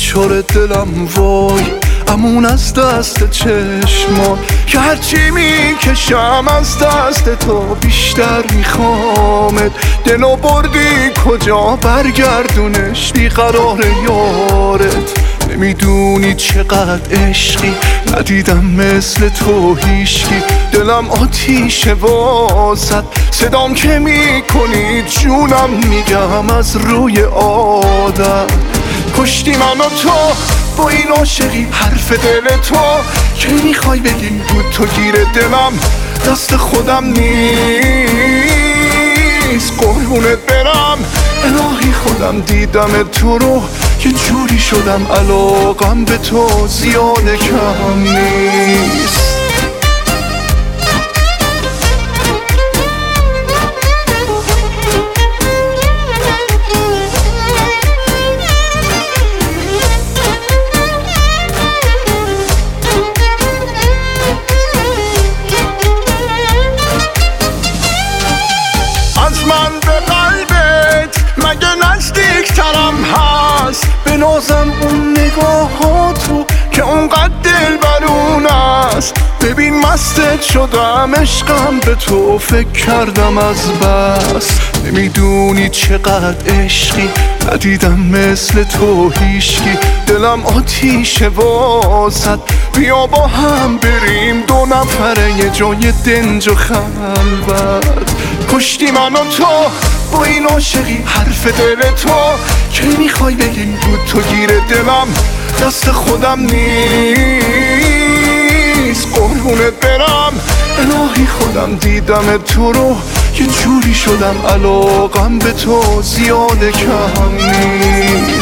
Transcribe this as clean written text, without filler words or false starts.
دلشور دلم وای امون از دست چشمان که هرچی میکشم از دست تو بیشتر میخوامت. دلو بردی کجا برگردونش بیقرار یارت. نمیدونی چقدر عشقی ندیدم مثل تو هیشکی. دلم آتیشه واسد صدام که میکنی جونم میگم از روی عادت. کشتی منو تو با این عاشقی حرف دل تو که میخوای بگی بود تو گیر دلم دست خودم نیست. قربونت برم الهی خودم دیدم تو رو یه جوری شدم علاقم به تو زیاده کم نیست. از من به قلبت مگه نزدیکترم هست؟ به نازم اون نگاهاتو که اونقدر دل برون است. ببین مستت شدم عشقم به تو فکر کردم از بس. نمیدونی چقدر عشقی ندیدم مثل تو هیشکی. دلم آتیشه واسد بیا با هم بریم دو نفره یه جای دنج و خلوت. کشتی منو تو با این عاشقی حرف دل تو که میخوای بگی بود تو گیر دلم دست خودم نیست. قربونت برم الهی خودم دیدم تو رو یه جوری شدم علاقم به تو زیاده کم نیست.